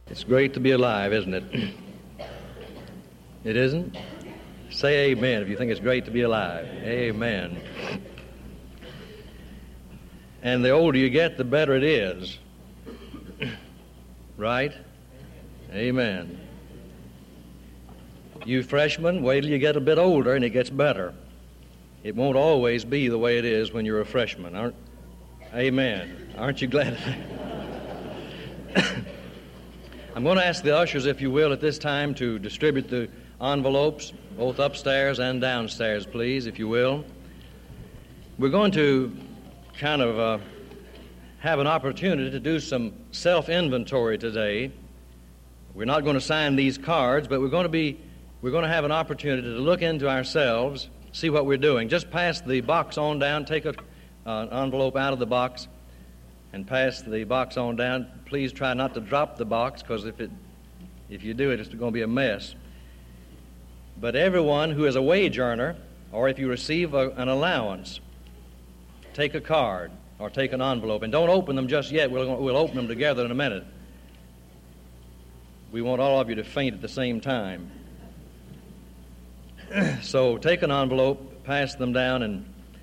It's great to be alive, isn't it? It isn't? Say amen if you think it's great to be alive. Amen. And the older you get, the better it is. Right? Amen. You freshmen, wait till you get a bit older and it gets better. It won't always be the way it is when you're a freshman. Amen. Aren't you glad? I'm going to ask the ushers, if you will, at this time to distribute the envelopes, both upstairs and downstairs, please, if you will. We're going to kind of have an opportunity to do some self-inventory today. We're not going to sign these cards, but we're going to have an opportunity to look into ourselves, see what we're doing. Just pass the box on down, take an envelope out of the box, and pass the box on down. Please try not to drop the box, because if you do it, it's going to be a mess. But everyone who is a wage earner, or if you receive an allowance, take a card or take an envelope, and don't open them just yet. We'll open them together in a minute. We want all of you to faint at the same time. So take an envelope, pass them down, and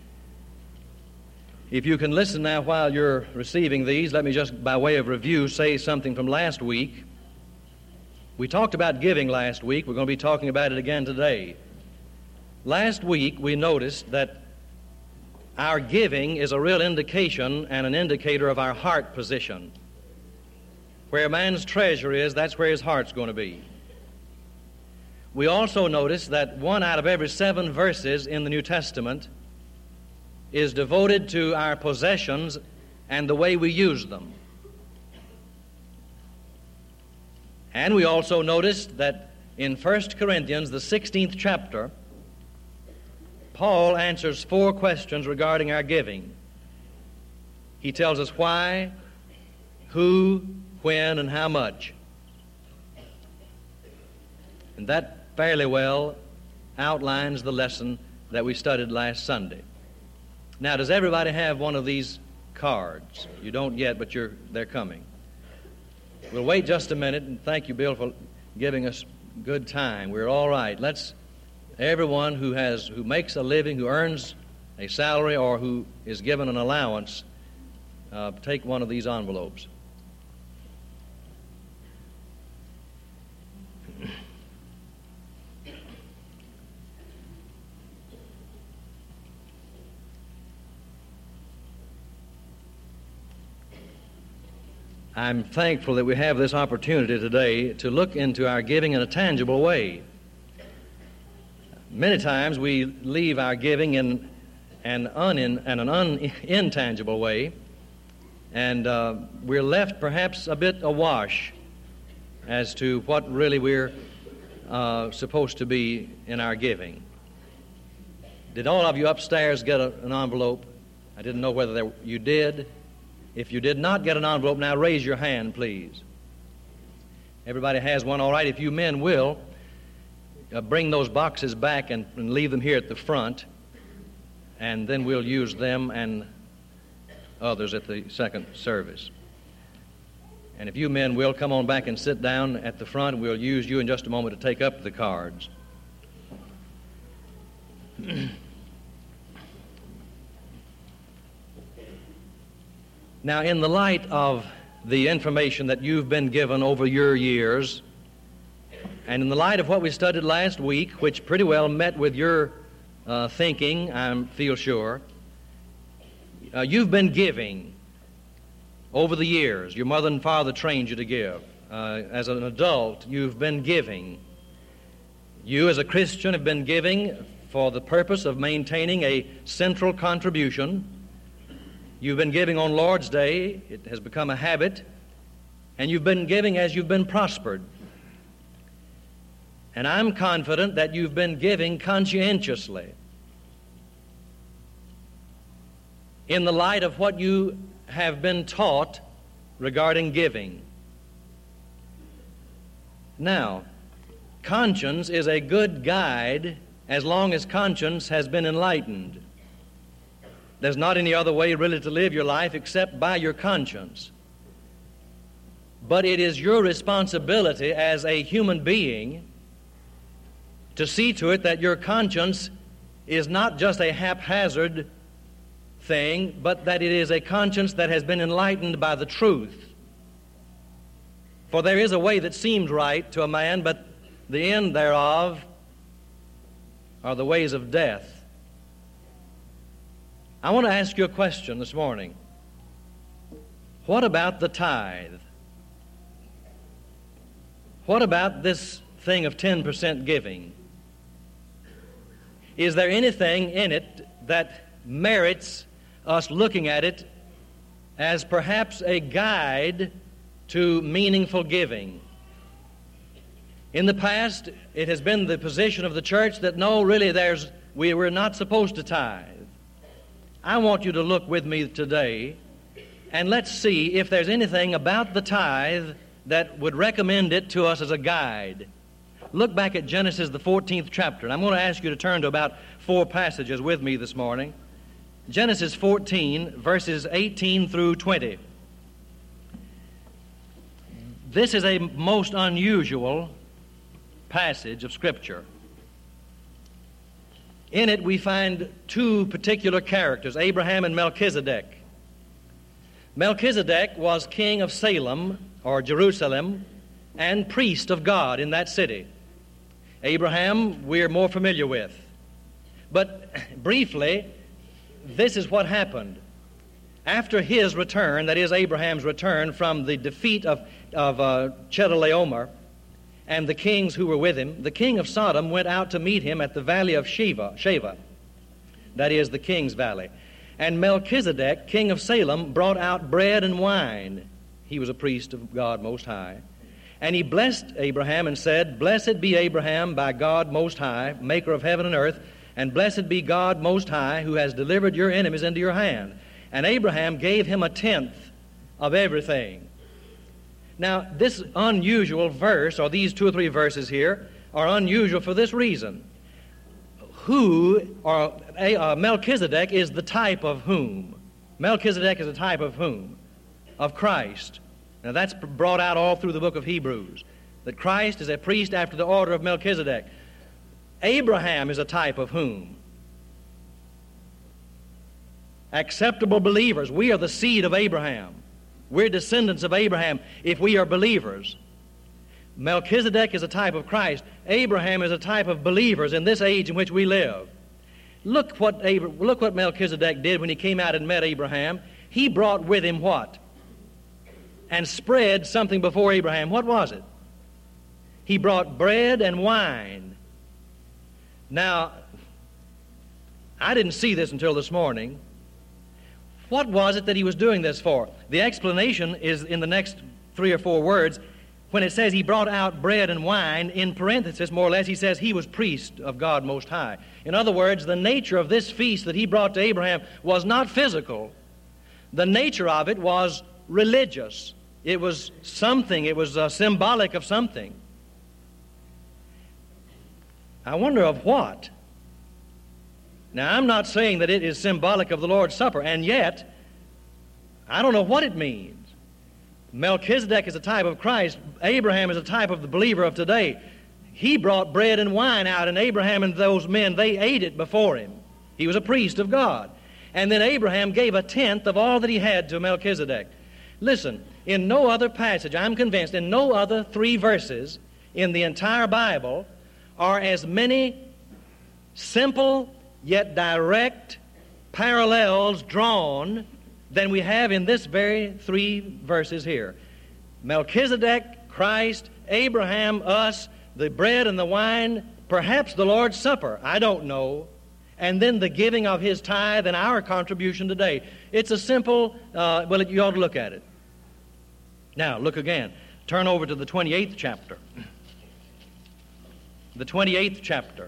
if you can listen now while you're receiving these, let me just, by way of review, say something from last week. We talked about giving last week. We're going to be talking about it again today. Last week, we noticed that our giving is a real indication and an indicator of our heart position. Where a man's treasure is, that's where his heart's going to be. We also noticed that 1 out of every 7 verses in the New Testament is devoted to our possessions and the way we use them. And we also noticed that in 1 Corinthians, the 16th chapter, Paul answers 4 questions regarding our giving. He tells us why, who, when, and how much. And that fairly well outlines the lesson that we studied last Sunday. Now, does everybody have one of these cards? You don't yet, but they're coming. We'll wait just a minute, and thank you, Bill, for giving us good time. We're all right. Everyone who makes a living, who earns a salary, or who is given an allowance, take one of these envelopes. I'm thankful that we have this opportunity today to look into our giving in a tangible way. Many times we leave our giving in an intangible way, and we're left perhaps a bit awash as to what really we're supposed to be in our giving. Did all of you upstairs get an envelope? I didn't know whether you did. If you did not get an envelope, now raise your hand, please. Everybody has one, all right. If you men will, bring those boxes back and leave them here at the front, and then we'll use them and others at the second service. And if you men will, come on back and sit down at the front, and we'll use you in just a moment to take up the cards. Now, in the light of the information that you've been given over your years, and in the light of what we studied last week, which pretty well met with your thinking, I feel sure, you've been giving over the years. Your mother and father trained you to give. As an adult, you've been giving. You, as a Christian, have been giving for the purpose of maintaining a central contribution. You've been giving on Lord's Day. It has become a habit. And you've been giving as you've been prospered. And I'm confident that you've been giving conscientiously in the light of what you have been taught regarding giving. Now, conscience is a good guide as long as conscience has been enlightened. There's not any other way really to live your life except by your conscience. but it is your responsibility as a human being to see to it that your conscience is not just a haphazard thing, but that it is a conscience that has been enlightened by the truth. For there is a way that seems right to a man, but the end thereof are the ways of death. I want to ask you a question this morning. What about the tithe? What about this thing of 10% giving? Is there anything in it that merits us looking at it as perhaps a guide to meaningful giving? In the past, it has been the position of the church that no, really, we're not supposed to tithe. I want you to look with me today, and let's see if there's anything about the tithe that would recommend it to us as a guide. Look back at Genesis, the 14th chapter, and I'm going to ask you to turn to about 4 passages with me this morning. Genesis 14, verses 18 through 20. This is a most unusual passage of Scripture. In it we find 2 particular characters, Abraham and Melchizedek. Melchizedek was king of Salem, or Jerusalem, and priest of God in that city. Abraham we're more familiar with. But briefly, this is what happened. After his return, that is Abraham's return from the defeat of Chedorlaomer and the kings who were with him, the king of Sodom went out to meet him at the valley of Sheva, that is the king's valley. And Melchizedek, king of Salem, brought out bread and wine. He was a priest of God Most High. And he blessed Abraham and said, "Blessed be Abraham by God Most High, maker of heaven and earth, and blessed be God Most High, who has delivered your enemies into your hand." And Abraham gave him 1/10 of everything. Now, this unusual verse, or these 2 or 3 verses here, are unusual for this reason. Melchizedek is the type of whom? Melchizedek is a type of whom? Of Christ. Now, that's brought out all through the book of Hebrews, that Christ is a priest after the order of Melchizedek. Abraham is a type of whom? Acceptable believers. We are the seed of Abraham. We're descendants of Abraham if we are believers. Melchizedek is a type of Christ. Abraham is a type of believers in this age in which we live. Look what Melchizedek did when he came out and met Abraham. He brought with him what? And spread something before Abraham. What was it? He brought bread and wine. Now, I didn't see this until this morning. What was it that he was doing this for? The explanation is in the next 3 or 4 words. When it says he brought out bread and wine, in parenthesis, more or less, he says he was priest of God Most High. In other words, the nature of this feast that he brought to Abraham was not physical. The nature of it was religious. It was something. It was symbolic of something. I wonder of what? Now, I'm not saying that it is symbolic of the Lord's Supper, and yet, I don't know what it means. Melchizedek is a type of Christ. Abraham is a type of the believer of today. He brought bread and wine out, and Abraham and those men, they ate it before him. He was a priest of God. And then Abraham gave 1/10 of all that he had to Melchizedek. Listen, in no other passage, I'm convinced, in no other 3 verses in the entire Bible are as many simple yet direct parallels drawn than we have in this very 3 verses here. Melchizedek, Christ, Abraham, us, the bread and the wine, perhaps the Lord's Supper, I don't know, and then the giving of his tithe and our contribution today. It's a simple, you ought to look at it. Now, look again. Turn over to the 28th chapter. The 28th chapter.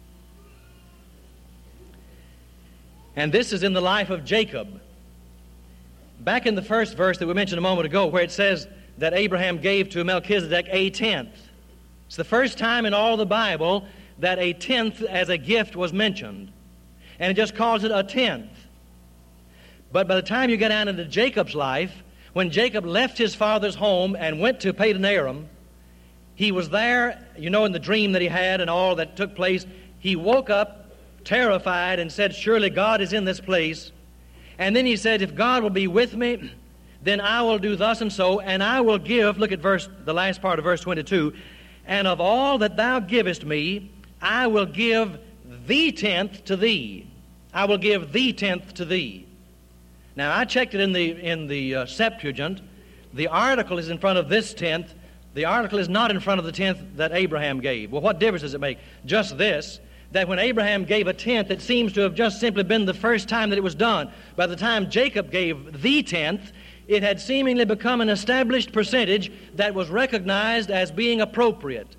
And this is in the life of Jacob. Back in the first verse that we mentioned a moment ago, where it says that Abraham gave to Melchizedek 1/10. It's the first time in all the Bible that 1/10 as a gift was mentioned. And it just calls it 1/10. But by the time you get down into Jacob's life, When Jacob left his father's home and went to Padan Aram, he was there, you know, in the dream that he had and all that took place. He woke up terrified and said, surely God is in this place. And then he said, if God will be with me, then I will do thus and so, and I will give, look at the last part of verse 22, and of all that thou givest me, I will give the tenth to thee. I will give the tenth to thee. Now, I checked it in the Septuagint. The article is in front of this tenth. The article is not in front of the tenth that Abraham gave. Well, what difference does it make? Just this, that when Abraham gave a tenth, it seems to have just simply been the first time that it was done. By the time Jacob gave the tenth, it had seemingly become an established percentage that was recognized as being appropriate.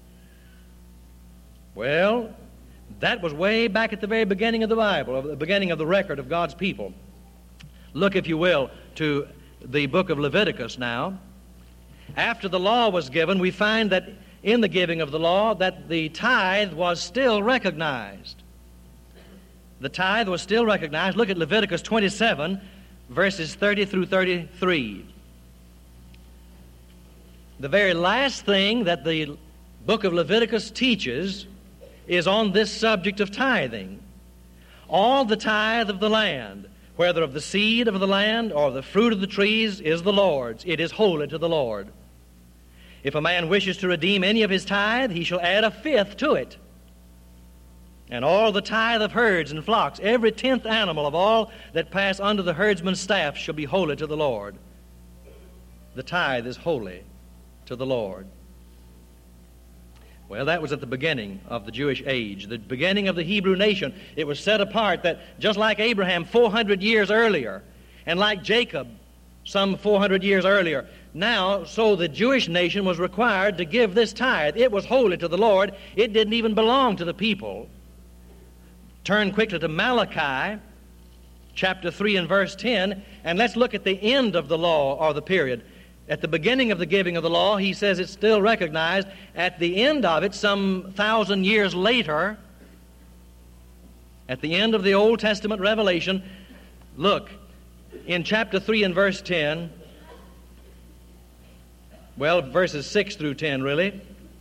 Well, that was way back at the very beginning of the Bible, of the beginning of the record of God's people. Look, if you will, to the book of Leviticus now. After the law was given, we find that in the giving of the law that the tithe was still recognized. The tithe was still recognized. Look at Leviticus 27, verses 30 through 33. The very last thing that the book of Leviticus teaches is on this subject of tithing. All the tithe of the land, whether of the seed of the land or the fruit of the trees, is the Lord's. It is holy to the Lord. If a man wishes to redeem any of his tithe, he shall add a fifth to it. And all the tithe of herds and flocks, every 10th animal of all that pass under the herdsman's staff, shall be holy to the Lord. The tithe is holy to the Lord. Well, that was at the beginning of the Jewish age, the beginning of the Hebrew nation. It was set apart that just like Abraham 400 years earlier, and like Jacob some 400 years earlier, now, so the Jewish nation was required to give this tithe. It was holy to the Lord. It didn't even belong to the people. Turn quickly to Malachi, chapter 3 and verse 10, and let's look at the end of the law or the period. At the beginning of the giving of the law, he says it's still recognized. At the end of it, some 1,000 years later, at the end of the Old Testament revelation, look, in chapter 3 and verse 10, well, verses 6 through 10, really.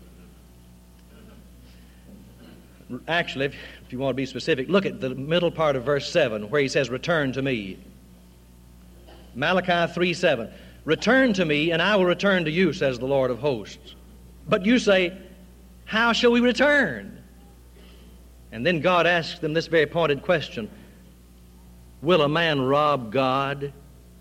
Actually, if you want to be specific, look at the middle part of verse 7, where he says, return to me. Malachi 3:7. Return to me, and I will return to you, says the Lord of hosts. But you say, how shall we return? And then God asks them this very pointed question. Will a man rob God?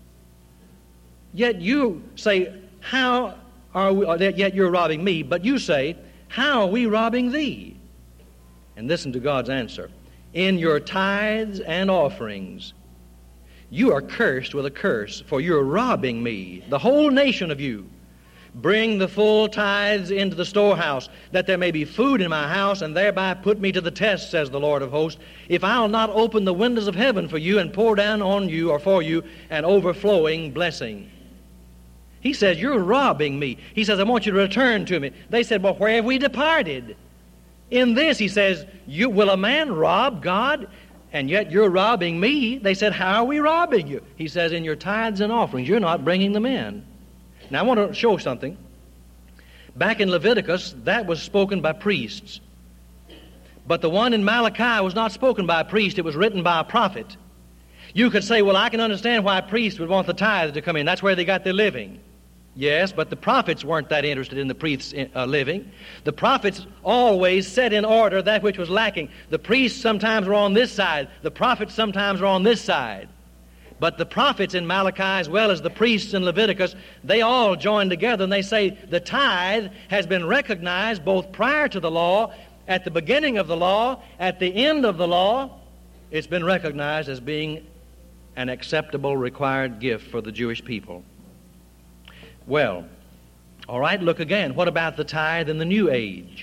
Yet you say, how are we, yet you're robbing me, but you say, how are we robbing thee? And listen to God's answer. In your tithes and offerings, you are cursed with a curse, for you're robbing me, the whole nation of you. Bring the full tithes into the storehouse, that there may be food in my house, and thereby put me to the test, says the Lord of hosts, if I'll not open the windows of heaven for you and pour down on you or for you an overflowing blessing. He says, you're robbing me. He says, I want you to return to me. They said, well, where have we departed? In this, he says, will a man rob God? And yet you're robbing me. They said, how are we robbing you? He says, in your tithes and offerings, you're not bringing them in. Now, I want to show something. Back in Leviticus, that was spoken by priests. But the one in Malachi was not spoken by a priest. It was written by a prophet. You could say, well, I can understand why a priest would want the tithe to come in. That's where they got their living. Yes, but the prophets weren't that interested in the priest's living. The prophets always set in order that which was lacking. The priests sometimes were on this side. The prophets sometimes were on this side. But the prophets in Malachi, as well as the priests in Leviticus, they all join together and they say the tithe has been recognized both prior to the law, at the beginning of the law, at the end of the law. It's been recognized as being an acceptable required gift for the Jewish people. Well, all right, look again. What about the tithe in the New Age?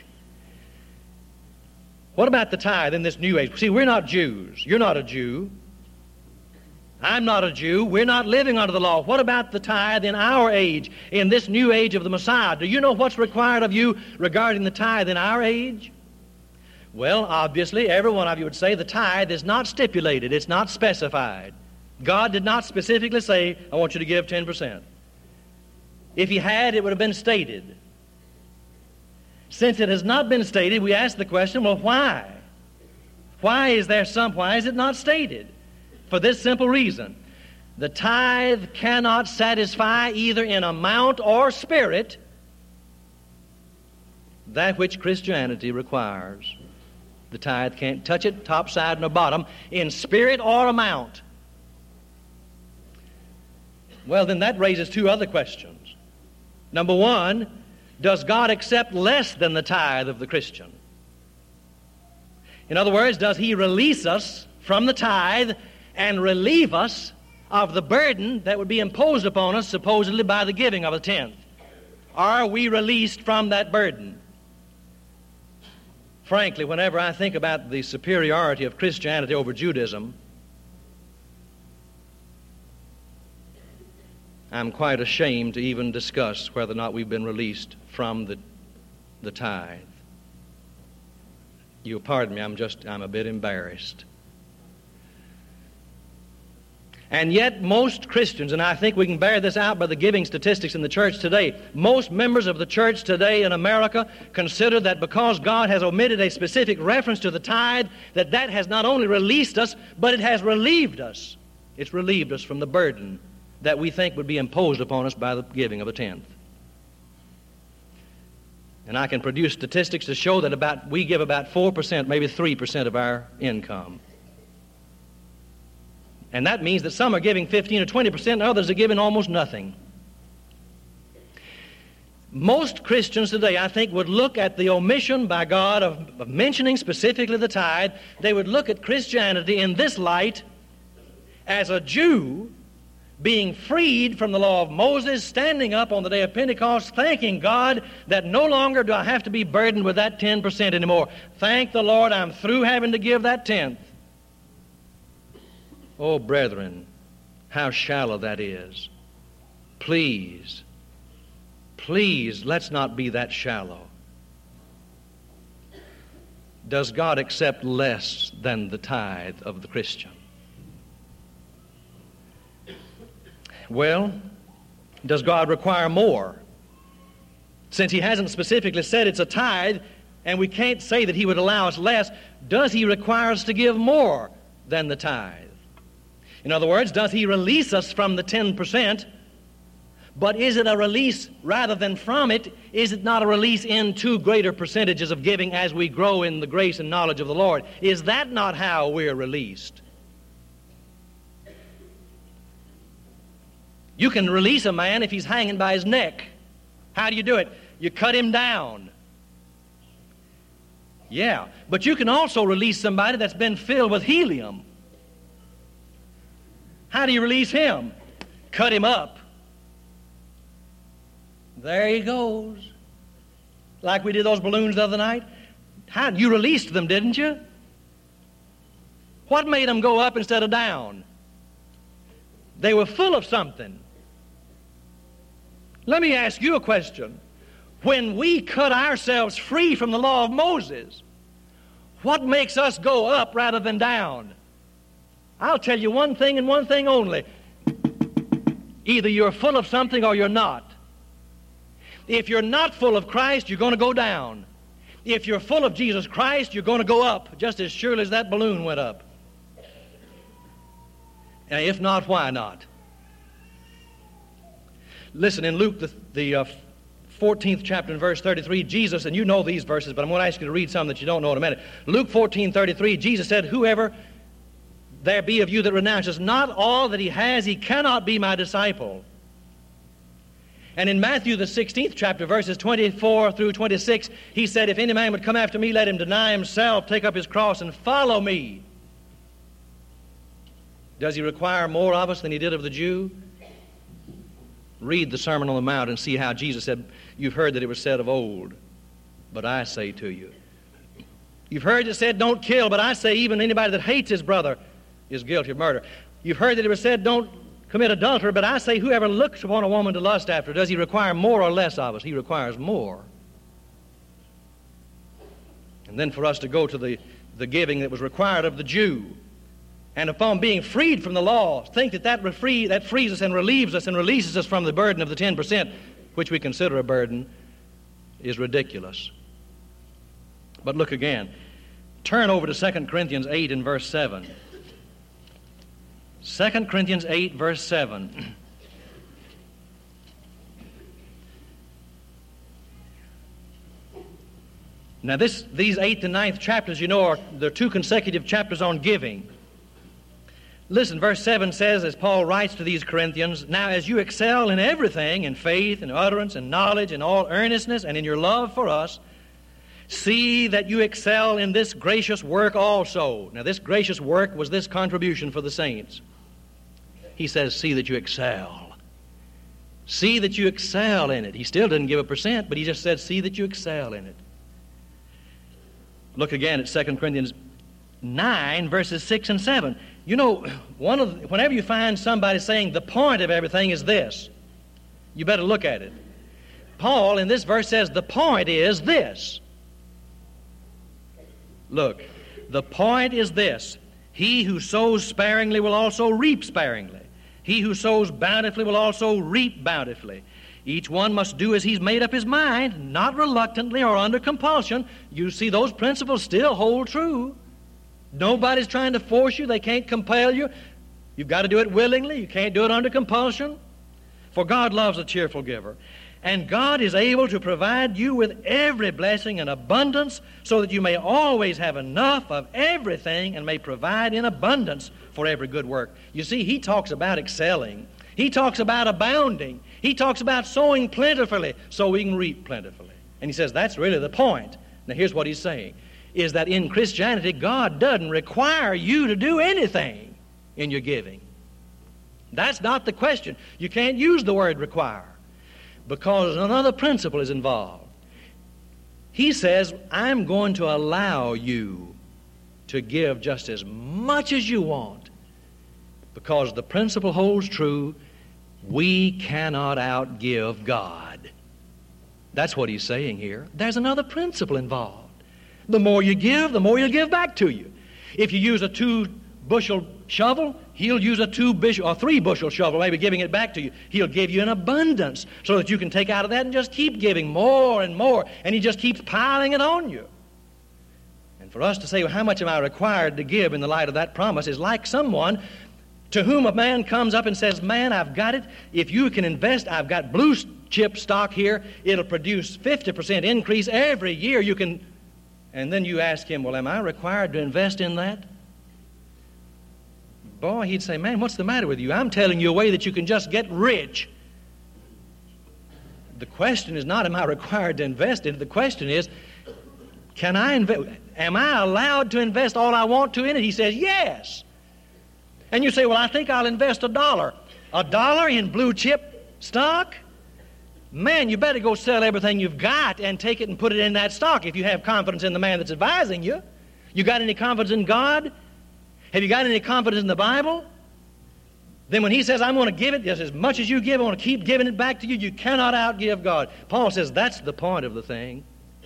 What about the tithe in this New Age? See, we're not Jews. You're not a Jew. I'm not a Jew. We're not living under the law. What about the tithe in our age, in this new age of the Messiah? Do you know what's required of you regarding the tithe in our age? Well, obviously, every one of you would say the tithe is not stipulated. It's not specified. God did not specifically say, I want you to give 10%. If He had, it would have been stated. Since it has not been stated, we ask the question, well, why? Why is it not stated? For this simple reason. The tithe cannot satisfy either in amount or spirit that which Christianity requires. The tithe can't touch it, top, side, nor bottom, in spirit or amount. Well, then that raises two other questions. Number one, does God accept less than the tithe of the Christian? In other words, does He release us from the tithe and relieve us of the burden that would be imposed upon us supposedly by the giving of a tenth? Are we released from that burden? Frankly, whenever I think about the superiority of Christianity over Judaism, I'm quite ashamed to even discuss whether or not we've been released from the tithe. You'll pardon me, I'm a bit embarrassed. And yet most Christians, and I think we can bear this out by the giving statistics in the church today, most members of the church today in America consider that because God has omitted a specific reference to the tithe, that has not only released us, but it has relieved us. It's relieved us from the burden that we think would be imposed upon us by the giving of a tenth. And I can produce statistics to show that we give about 4%, maybe 3% of our income. And that means that some are giving 15 or 20%, and others are giving almost nothing. Most Christians today, I think, would look at the omission by God of mentioning specifically the tithe. They would look at Christianity in this light as a Jew being freed from the law of Moses, standing up on the day of Pentecost, thanking God that no longer do I have to be burdened with that 10% anymore. Thank the Lord, I'm through having to give that tenth. Oh, brethren, how shallow that is. Please, let's not be that shallow. Does God accept less than the tithe of the Christian? Well, does God require more? Since He hasn't specifically said it's a tithe, and we can't say that He would allow us less, does He require us to give more than the tithe? In other words, does He release us from the 10%? But is it a release rather than from it? Is it not a release into greater percentages of giving as we grow in the grace and knowledge of the Lord? Is that not how we're released? You can release a man if he's hanging by his neck. How do you do it? You cut him down. Yeah, but you can also release somebody that's been filled with helium. How do you release him? Cut him up. There he goes. Like we did those balloons the other night. You released them, didn't you? What made them go up instead of down? They were full of something. Let me ask you a question. When we cut ourselves free from the law of Moses, what makes us go up rather than down? I'll tell you one thing and one thing only. Either you're full of something or you're not. If you're not full of Christ, you're going to go down. If you're full of Jesus Christ, you're going to go up, just as surely as that balloon went up. And if not, why not? Listen, in Luke, the 14th chapter and verse 33, Jesus, and you know these verses, but I'm going to ask you to read some that you don't know in a minute. Luke 14:33, Jesus said, whoever there be of you that renounces not all that he has, he cannot be my disciple. And in Matthew, the 16th chapter, verses 24 through 26, he said, if any man would come after me, let him deny himself, take up his cross, and follow me. Does he require more of us than he did of the Jew? Read the Sermon on the Mount and see how Jesus said, you've heard that it was said of old, but I say to you. You've heard it said, don't kill, but I say even anybody that hates his brother is guilty of murder. You've heard that it was said, don't commit adultery, but I say whoever looks upon a woman to lust after, does he require more or less of us? He requires more. And then for us to go to the giving that was required of the Jew. and upon being freed from the law, think that frees us and relieves us and releases us from the burden of the 10%, which we consider a burden, is ridiculous. But look again. Turn over to 2 Corinthians 8 and verse 7. 2 Corinthians 8, verse 7. Now these 8th and 9th chapters, you know, they're two consecutive chapters on giving. Listen, verse 7 says, as Paul writes to these Corinthians, now as you excel in everything, in faith, in utterance, in knowledge, in all earnestness, and in your love for us, see that you excel in this gracious work also. Now this gracious work was this contribution for the saints. He says, see that you excel. See that you excel in it. He still didn't give a percent, but he just said, see that you excel in it. Look again at 2 Corinthians 9, verses 6 and 7. You know, whenever you find somebody saying the point of everything is this, you better look at it. Paul in this verse says the point is this. Look, the point is this. He who sows sparingly will also reap sparingly. He who sows bountifully will also reap bountifully. Each one must do as he's made up his mind, not reluctantly or under compulsion. You see, those principles still hold true. Nobody's trying to force you. They can't compel you. You've got to do it willingly. You can't do it under compulsion. For God loves a cheerful giver. And God is able to provide you with every blessing in abundance so that you may always have enough of everything and may provide in abundance for every good work. You see, he talks about excelling. He talks about abounding. He talks about sowing plentifully so we can reap plentifully. And he says that's really the point. Now here's what he's saying, is that in Christianity, God doesn't require you to do anything in your giving. That's not the question. You can't use the word require because another principle is involved. He says, I'm going to allow you to give just as much as you want because the principle holds true. We cannot outgive God. That's what he's saying here. There's another principle involved. The more you give, the more he'll give back to you. If you use a 2-bushel shovel, he'll use a 2-bushel or 3-bushel shovel, maybe giving it back to you. He'll give you an abundance so that you can take out of that and just keep giving more and more, and he just keeps piling it on you. And for us to say, well, how much am I required to give in the light of that promise is like someone to whom a man comes up and says, man, I've got it. If you can invest, I've got blue chip stock here. It'll produce 50% increase every year. You can, and then you ask him, well, am I required to invest in that? Boy, he'd say, man, what's the matter with you? I'm telling you a way that you can just get rich. The question is not, am I required to invest in it? The question is, can I invest? Am I allowed to invest all I want to in it? He says, yes. And you say, well, I think I'll invest $1. $1 in blue chip stock? Man, you better go sell everything you've got and take it and put it in that stock if you have confidence in the man that's advising you. You got any confidence in God? Have you got any confidence in the Bible? Then when he says, I'm going to give it just as much as you give, I want to keep giving it back to you, you cannot outgive God. Paul says that's the point of the thing.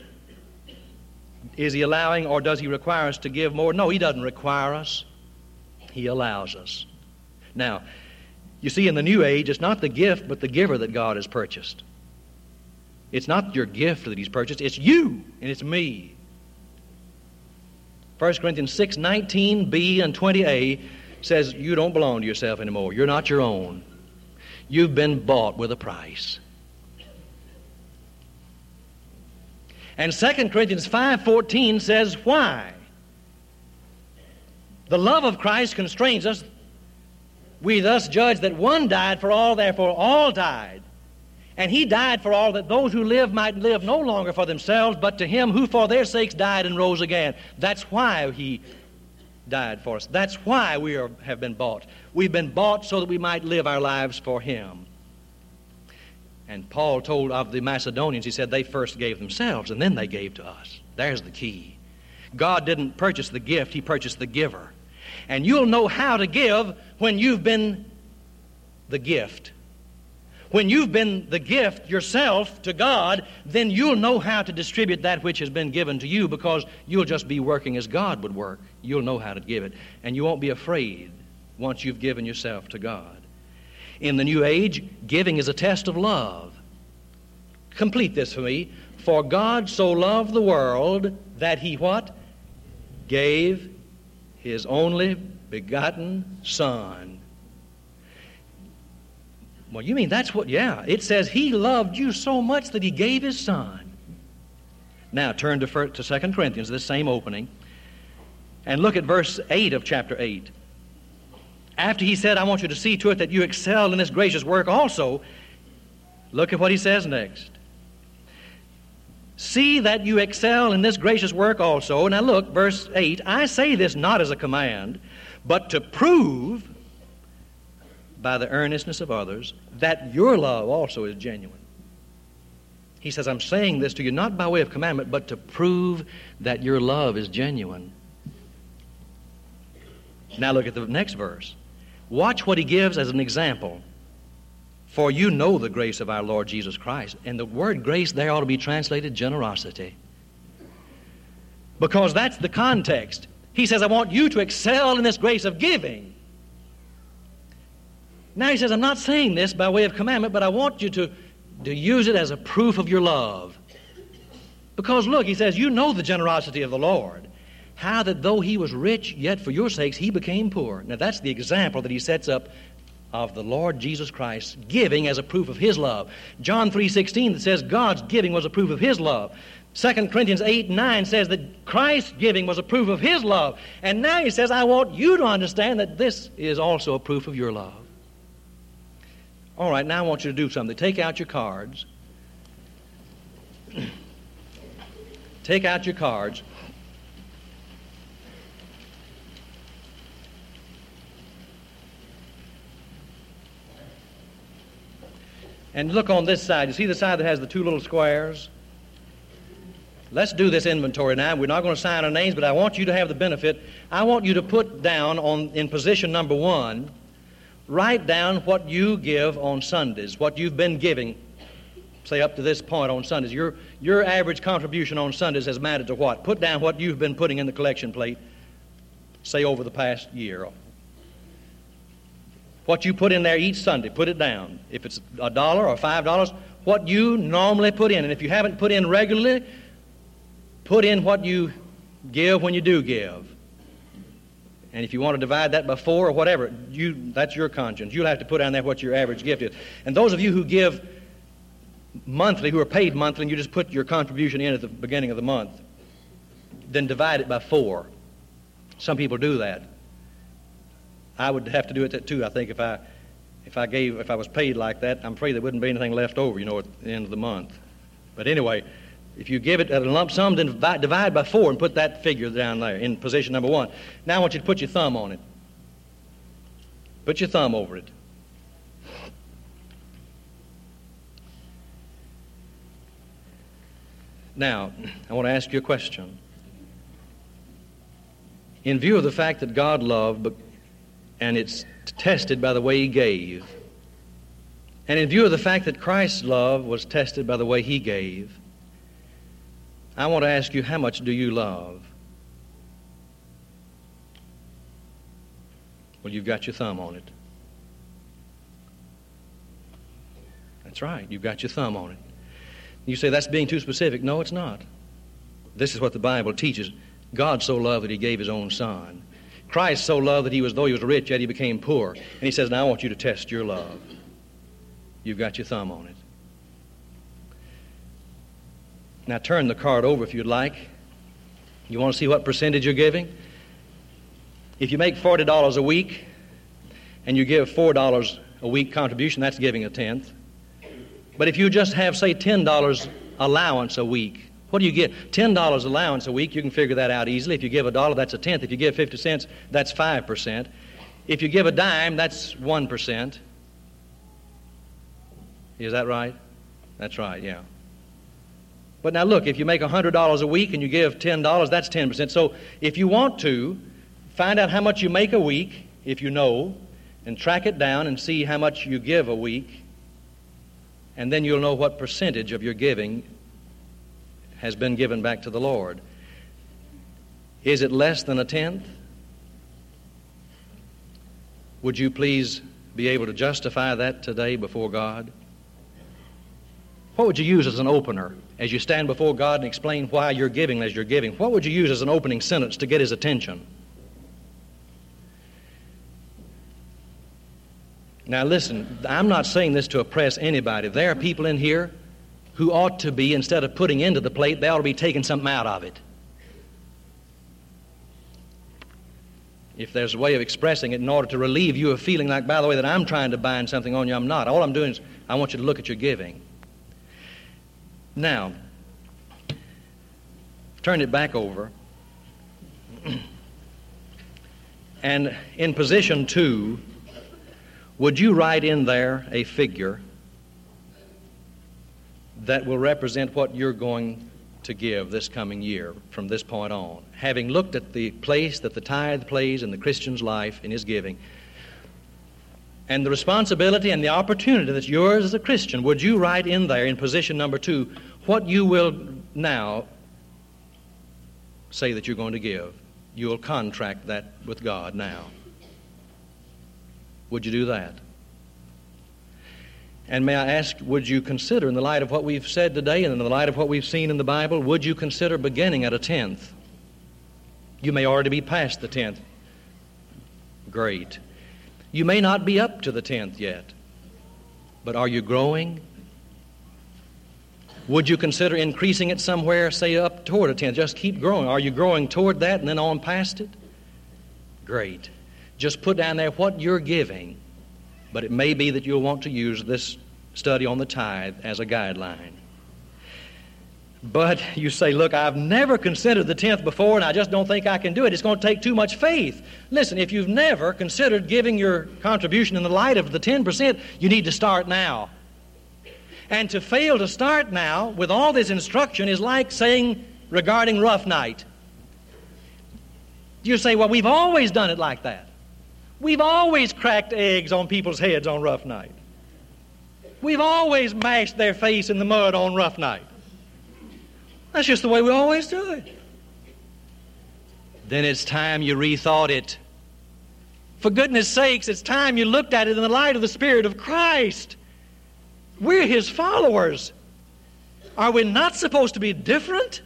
Is he allowing or does he require us to give more? No, he doesn't require us. He allows us. Now, you see, in the New Age, it's not the gift but the giver that God has purchased. It's not your gift that he's purchased. It's you and it's me. 1 Corinthians 6:19b and 20a says you don't belong to yourself anymore. You're not your own. You've been bought with a price. And 2 Corinthians 5:14 says why? The love of Christ constrains us. We thus judge that one died for all, therefore all died. And he died for all, that those who live might live no longer for themselves, but to him who for their sakes died and rose again. That's why he died for us. That's why we have been bought. We've been bought so that we might live our lives for him. And Paul told of the Macedonians, he said they first gave themselves and then they gave to us. There's the key. God didn't purchase the gift, he purchased the giver. And you'll know how to give when you've been the gift. When you've been the gift yourself to God, then you'll know how to distribute that which has been given to you, because you'll just be working as God would work. You'll know how to give it, and you won't be afraid once you've given yourself to God. In the new age, giving is a test of love. Complete this for me. For God so loved the world that He what? Gave His only begotten Son. Well, you mean that's what, yeah. It says He loved you so much that He gave His Son. Now turn to 2 Corinthians, this same opening, and look at verse 8 of chapter 8. After He said, I want you to see to it that you excel in this gracious work also, look at what He says next. See that you excel in this gracious work also. Now look, verse 8, I say this not as a command, but to prove by the earnestness of others that your love also is genuine. He says, I'm saying this to you not by way of commandment, but to prove that your love is genuine. Now look at the next verse. Watch what he gives as an example. For you know the grace of our Lord Jesus Christ. And the word grace there ought to be translated generosity, because that's the context. He says, I want you to excel in this grace of giving. Now he says, I'm not saying this by way of commandment, but I want you to use it as a proof of your love. Because look, he says, you know the generosity of the Lord. How that though He was rich, yet for your sakes He became poor. Now that's the example that he sets up of the Lord Jesus Christ giving as a proof of His love. John 3:16 that says God's giving was a proof of His love. 2 Corinthians 8:9 says that Christ's giving was a proof of His love. And now he says, I want you to understand that this is also a proof of your love. All right, now I want you to do something. Take out your cards. Take out your cards. And look on this side. You see the side that has the two little squares? Let's do this inventory now. We're not going to sign our names, but I want you to have the benefit. I want you to put down in position number 1, write down what you give on Sundays, what you've been giving, say up to this point on Sundays. Your average contribution on Sundays has mattered to what? Put down what you've been putting in the collection plate, say over the past year. What you put in there each Sunday, put it down. If it's $1 or $5, what you normally put in. And if you haven't put in regularly, put in what you give when you do give. And if you want to divide that by 4 or whatever, that's your conscience. You'll have to put down there what your average gift is. And those of you who give monthly, who are paid monthly, and you just put your contribution in at the beginning of the month, then divide it by 4. Some people do that. I would have to do it too, I think, if I was paid like that. I'm afraid there wouldn't be anything left over, at the end of the month. But anyway, if you give it at a lump sum, then divide by 4 and put that figure down there in position number 1. Now I want you to put your thumb on it. Put your thumb over it. Now, I want to ask you a question. In view of the fact that God loved, and it's tested by the way He gave, and in view of the fact that Christ's love was tested by the way He gave, I want to ask you, how much do you love? Well, you've got your thumb on it. That's right, you've got your thumb on it. You say, that's being too specific. No, it's not. This is what the Bible teaches. God so loved that He gave His own Son. Christ so loved that though He was rich, yet He became poor. And He says, now I want you to test your love. You've got your thumb on it. Now turn the card over if you'd like. You want to see what percentage you're giving? If you make $40 a week and you give $4 a week contribution, that's giving a tenth. But if you just have, say, $10 allowance a week, what do you get? $10 allowance a week, you can figure that out easily. If you give $1, that's a tenth. If you give 50 cents, that's 5%. If you give a dime, that's 1%. Is that right? That's right, yeah. But now look, if you make $100 a week and you give $10, that's 10%. So if you want to, find out how much you make a week, if you know, and track it down and see how much you give a week. And then you'll know what percentage of your giving has been given back to the Lord. Is it less than a tenth? Would you please be able to justify that today before God? What would you use as an opener as you stand before God and explain why you're giving as you're giving? What would you use as an opening sentence to get His attention? Now listen, I'm not saying this to oppress anybody. There are people in here who ought to be, instead of putting into the plate, they ought to be taking something out of it. If there's a way of expressing it in order to relieve you of feeling like, by the way, that I'm trying to bind something on you, I'm not. All I'm doing is I want you to look at your giving. Now, turn it back over. And in position 2, would you write in there a figure that will represent what you're going to give this coming year from this point on? Having looked at the place that the tithe plays in the Christian's life in his giving, and the responsibility and the opportunity that's yours as a Christian, would you write in there in position number 2 what you will now say that you're going to give? You'll contract that with God now. Would you do that? And may I ask, would you consider, in the light of what we've said today and in the light of what we've seen in the Bible, would you consider beginning at a tenth? You may already be past the tenth. Great. You may not be up to the tenth yet, but are you growing? Would you consider increasing it somewhere, say up toward a tenth? Just keep growing. Are you growing toward that and then on past it? Great. Just put down there what you're giving, but it may be that you'll want to use this study on the tithe as a guideline. But you say, look, I've never considered the tenth before, and I just don't think I can do it. It's going to take too much faith. Listen, if you've never considered giving your contribution in the light of the 10%, you need to start now. And to fail to start now with all this instruction is like saying regarding rough night. You say, well, we've always done it like that. We've always cracked eggs on people's heads on rough night. We've always mashed their face in the mud on rough night. That's just the way we always do it. Then it's time you rethought it. For goodness sakes, it's time you looked at it in the light of the Spirit of Christ. We're His followers. Are we not supposed to be different?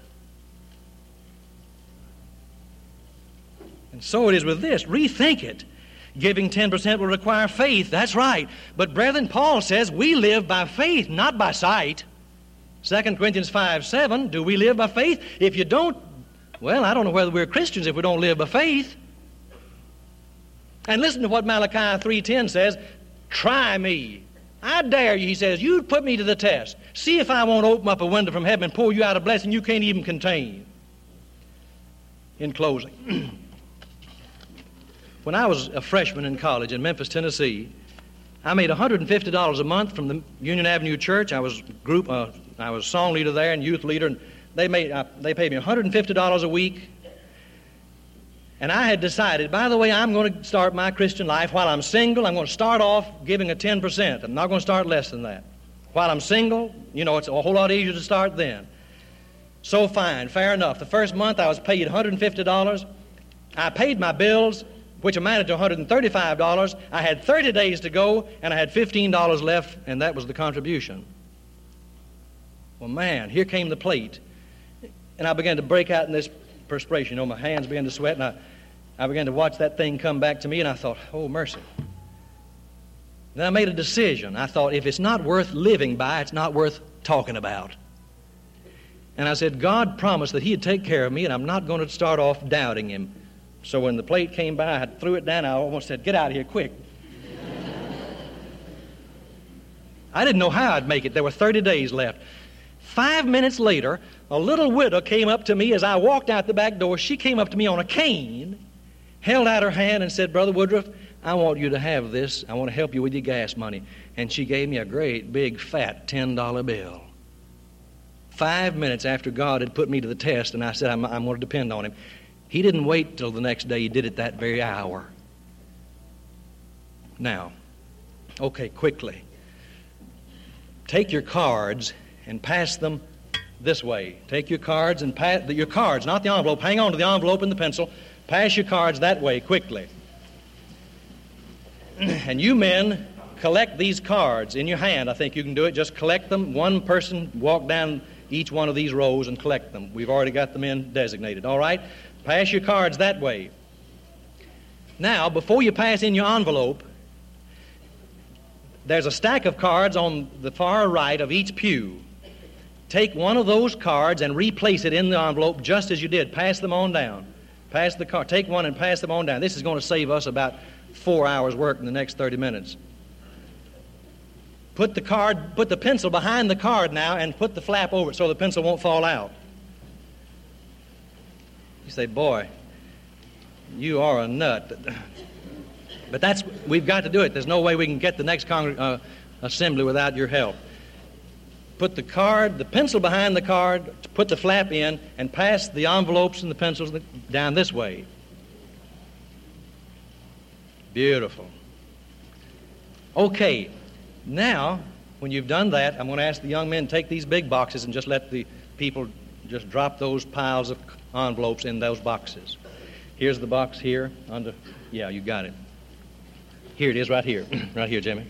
And so it is with this. Rethink it. Giving 10% will require faith. That's right. But brethren, Paul says we live by faith, not by sight. 2 Corinthians 5:7, do we live by faith? If you don't, well, I don't know whether we're Christians if we don't live by faith. And listen to what Malachi 3:10 says. Try me. I dare you, he says, you put me to the test. See if I won't open up a window from heaven and pour you out a blessing you can't even contain. In closing, when I was a freshman in college in Memphis, Tennessee, I made $150 a month from the Union Avenue Church. I was song leader there and youth leader, and they paid me $150 a week. And I had decided, by the way, I'm going to start my Christian life while I'm single. I'm going to start off giving a 10%. I'm not going to start less than that. While I'm single, it's a whole lot easier to start then. So fine, fair enough. The first month I was paid $150. I paid my bills, which amounted to $135. I had 30 days to go, and I had $15 left, and that was the contribution. Well, man, here came the plate. And I began to break out in this perspiration. My hands began to sweat, and I began to watch that thing come back to me, and I thought, oh, mercy. Then I made a decision. I thought, if it's not worth living by, it's not worth talking about. And I said, God promised that He'd take care of me, and I'm not going to start off doubting Him. So when the plate came by, I threw it down. I almost said, get out of here, quick. I didn't know how I'd make it. There were 30 days left. 5 minutes later, a little widow came up to me as I walked out the back door. She came up to me on a cane, held out her hand and said, Brother Woodruff, I want you to have this. I want to help you with your gas money. And she gave me a great, big, fat $10 bill. 5 minutes after God had put me to the test, and I said, I'm going to depend on Him. He didn't wait till the next day. He did it that very hour. Now, okay, quickly. take your cards and pass them this way. Take your cards and pass your cards, not the envelope. Hang on to the envelope and the pencil. Pass your cards that way quickly. And you men, collect these cards in your hand. I think you can do it. Just collect them. One person walk down each one of these rows and collect them. We've already got the men designated. All right? Pass your cards that way. Now, before you pass in your envelope, there's a stack of cards on the far right of each pew. Take one of those cards and replace it in the envelope just as you did. Pass them on down. Pass the card. Take one and pass them on down. This is going to save us about 4 hours work in the next 30 minutes. Put the pencil behind the card now and put the flap over it so the pencil won't fall out. You say, boy, you are a nut. But we've got to do it. There's no way we can get the next assembly without your help. Put the pencil behind the card, put the flap in, and pass the envelopes and the pencils down this way. Beautiful. Okay, now, when you've done that, I'm going to ask the young men to take these big boxes and just let the people just drop those piles of envelopes in those boxes. Here's the box here. Yeah, you got it. Here it is right here. Right here, Jimmy.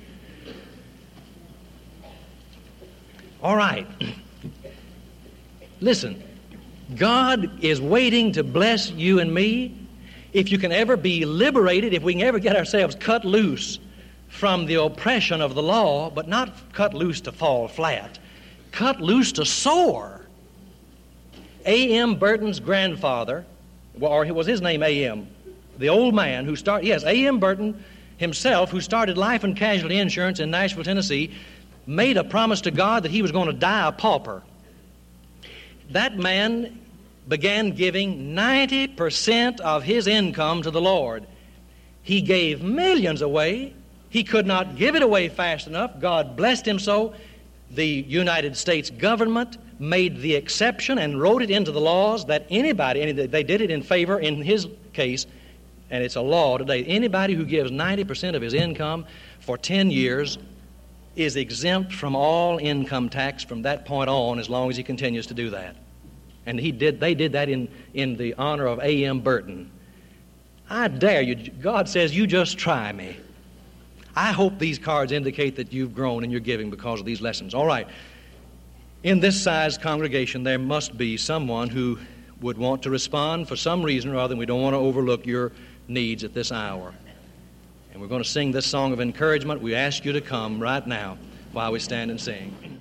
All right. Listen, God is waiting to bless you and me. If you can ever be liberated, if we can ever get ourselves cut loose from the oppression of the law, but not cut loose to fall flat, cut loose to soar. A.M. Burton's grandfather, or was his name A.M., the old man who started, yes, A.M. Burton himself, who started life and casualty insurance in Nashville, Tennessee, made a promise to God that he was going to die a pauper. That man began giving 90% of his income to the Lord. He gave millions away. He could not give it away fast enough. God blessed him so. The United States government made the exception and wrote it into the laws that they did it in favor in his case, and it's a law today. Anybody who gives 90% of his income for 10 years is exempt from all income tax from that point on, as long as he continues to do that. And they did that in the honor of A.M. Burton. I dare you. God says, you just try me. I hope these cards indicate that you've grown in your giving because of these lessons. All right. In this sized congregation, there must be someone who would want to respond for some reason or other, and we don't want to overlook your needs at this hour. And we're going to sing this song of encouragement. We ask you to come right now while we stand and sing.